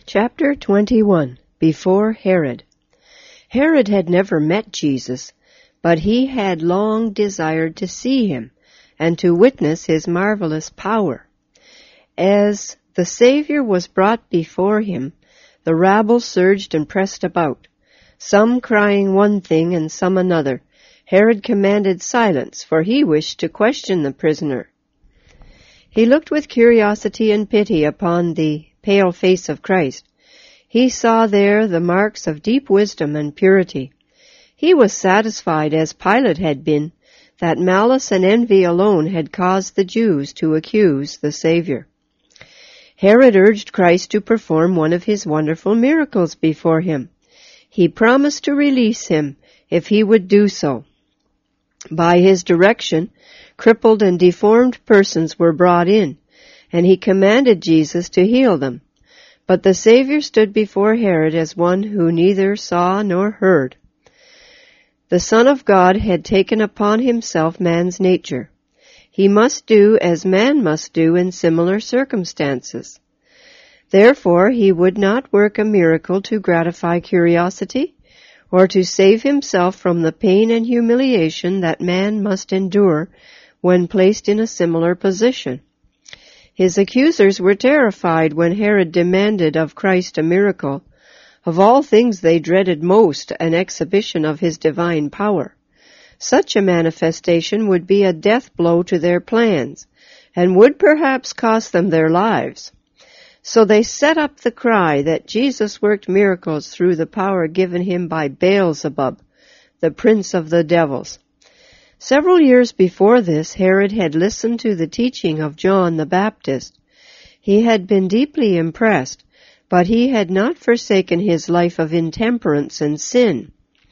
Chapter 21. Before Herod. Herod had never met Jesus, but he had long desired to see him and to witness his marvelous power. As the Savior was brought before him, the rabble surged and pressed about, some crying one thing and some another. Herod commanded silence, for he wished to question the prisoner. He looked with curiosity and pity upon the pale face of Christ. He saw there the marks of deep wisdom and purity. He was satisfied, as Pilate had been, that malice and envy alone had caused the Jews to accuse the Savior. Herod urged Christ to perform one of his wonderful miracles before him. He promised to release him if he would do so. By his direction, crippled and deformed persons were brought in, and he commanded Jesus to heal them. But the Savior stood before Herod as one who neither saw nor heard. The Son of God had taken upon himself man's nature. He must do as man must do in similar circumstances. Therefore, he would not work a miracle to gratify curiosity or to save himself from the pain and humiliation that man must endure when placed in a similar position. His accusers were terrified when Herod demanded of Christ a miracle. Of all things they dreaded most an exhibition of his divine power. Such a manifestation would be a death blow to their plans, and would perhaps cost them their lives. So they set up the cry that Jesus worked miracles through the power given him by Beelzebub, the prince of the devils. Several years before this, Herod had listened to the teaching of John the Baptist. He had been deeply impressed, but he had not forsaken his life of intemperance and sin.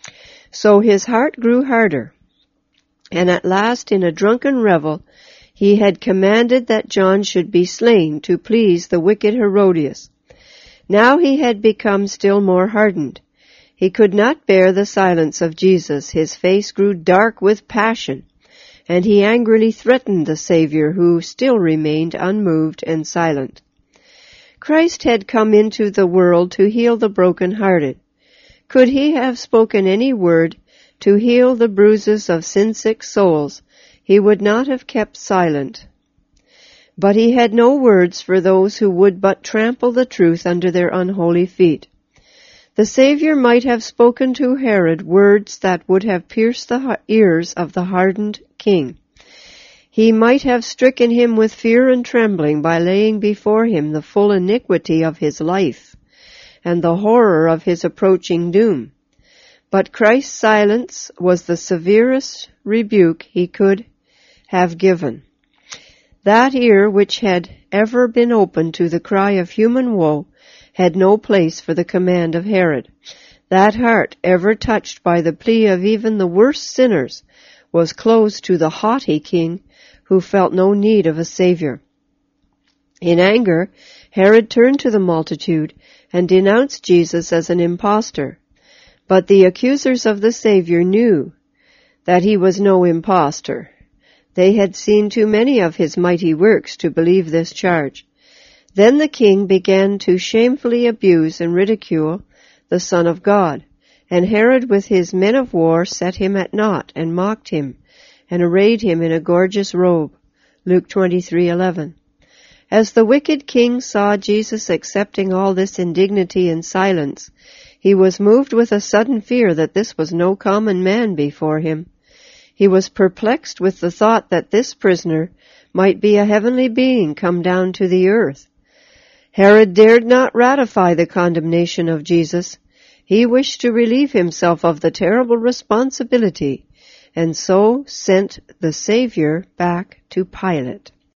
So his heart grew harder, and at last, in a drunken revel, he had commanded that John should be slain to please the wicked Herodias. Now he had become still more hardened. He could not bear the silence of Jesus. His face grew dark with passion, and he angrily threatened the Savior, who still remained unmoved and silent. Christ had come into the world to heal the broken-hearted. Could he have spoken any word to heal the bruises of sin-sick souls, he would not have kept silent. But he had no words for those who would but trample the truth under their unholy feet. The Savior might have spoken to Herod words that would have pierced the ears of the hardened king. He might have stricken him with fear and trembling by laying before him the full iniquity of his life and the horror of his approaching doom. But Christ's silence was the severest rebuke he could have given. That ear which had ever been open to the cry of human woe had no place for the command of Herod. That heart, ever touched by the plea of even the worst sinners, was closed to the haughty king who felt no need of a Savior. In anger, Herod turned to the multitude and denounced Jesus as an impostor. But the accusers of the Savior knew that he was no impostor. They had seen too many of his mighty works to believe this charge. Then the king began to shamefully abuse and ridicule the Son of God, and Herod with his men of war set him at naught and mocked him, and arrayed him in a gorgeous robe. Luke 23:11. As the wicked king saw Jesus accepting all this indignity in silence, he was moved with a sudden fear that this was no common man before him. He was perplexed with the thought that this prisoner might be a heavenly being come down to the earth. Herod dared not ratify the condemnation of Jesus. He wished to relieve himself of the terrible responsibility, and so sent the Savior back to Pilate.